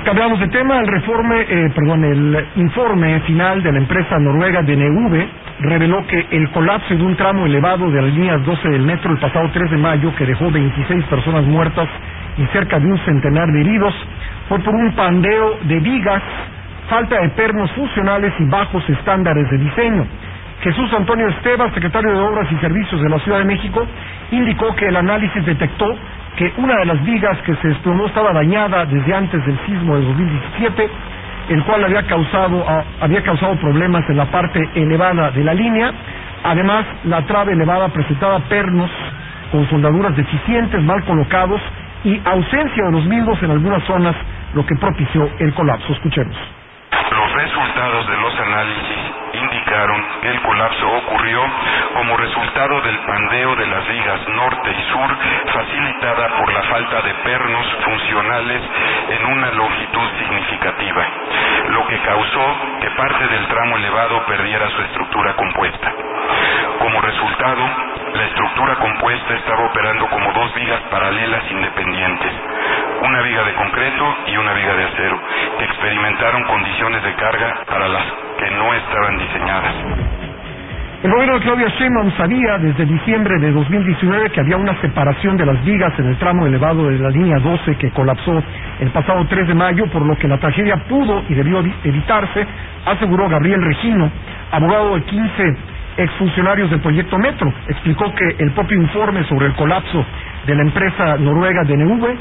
Cambiamos de tema. El informe final de la empresa noruega DNV reveló que el colapso de un tramo elevado de las líneas 12 del metro el pasado 3 de mayo, que dejó 26 personas muertas y cerca de un centenar de heridos, fue por un pandeo de vigas, falta de pernos funcionales y bajos estándares de diseño. Jesús Antonio Estevas, secretario de Obras y Servicios de la Ciudad de México, indicó que el análisis detectó que una de las vigas que se desplomó estaba dañada desde antes del sismo de 2017, el cual había causado problemas en la parte elevada de la línea. Además, la trave elevada presentaba pernos con soldaduras deficientes, mal colocados y ausencia de los mismos en algunas zonas, lo que propició el colapso. Escuchemos. Los resultados de los análisis indicaron que el colapso ocurrió como resultado del pandeo de las vigas norte y sur, facilitada por la falta de pernos funcionales en una longitud significativa, lo que causó que parte del tramo elevado perdiera su estructura compuesta. Como resultado, la estructura compuesta estaba operando como dos vigas paralelas independientes, una viga de concreto y una viga de acero, que experimentaron condiciones de carga para las que no estaban diseñadas. El gobierno de Claudia Sheinbaum sabía desde diciembre de 2019 que había una separación de las vigas en el tramo elevado de la línea 12 que colapsó el pasado 3 de mayo, por lo que la tragedia pudo y debió evitarse, aseguró Gabriel Regino, abogado de 15 exfuncionarios del proyecto Metro. Explicó que el propio informe sobre el colapso de la empresa noruega DNV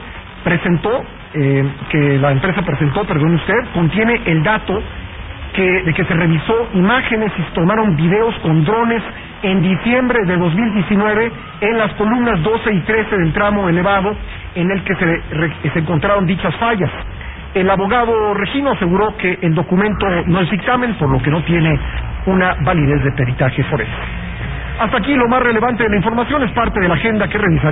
contiene el dato de que se revisó imágenes y se tomaron videos con drones en diciembre de 2019 en las columnas 12 y 13 del tramo elevado en el que se encontraron dichas fallas. El abogado Regino aseguró que el documento no es dictamen, por lo que no tiene una validez de peritaje forense. Hasta aquí lo más relevante de la información, es parte de la agenda que revisaremos.